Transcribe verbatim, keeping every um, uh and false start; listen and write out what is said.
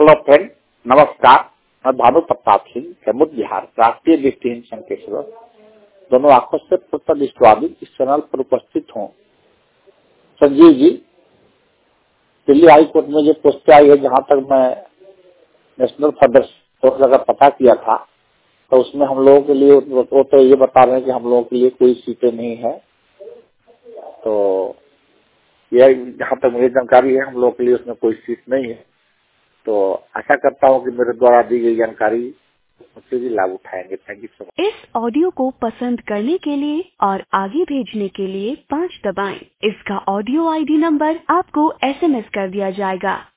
Hello friend, नमस्कार। मैं भानु प्रताप सिंह, कैमूर बिहार, राष्ट्रीय दृष्टिहीन संघ के सदस्य। दोनों आंखों से प्रतिनिधित्वादी इस चैनल पर उपस्थित हूँ। संजीव जी, दिल्ली हाई कोर्ट में जो पोस्ट आई है, जहाँ तक मैं नेशनल फेडरेशन अगर पता किया था तो उसमें हम लोगों के लिए वो तो ये बता रहे हैं कि हम लोगों के लिए कोई सीटें नहीं है। तो यह जहाँ तक मुझे जानकारी है, हम लोगों के लिए उसमें कोई सीट नहीं है। तो आशा करता हूँ कि मेरे द्वारा दी गई जानकारी मुझसे भी लाभ उठाएंगे। Thank you so much. इस ऑडियो को पसंद करने के लिए और आगे भेजने के लिए पाँच दबाएं। इसका ऑडियो आईडी नंबर आपको एसएमएस कर दिया जाएगा।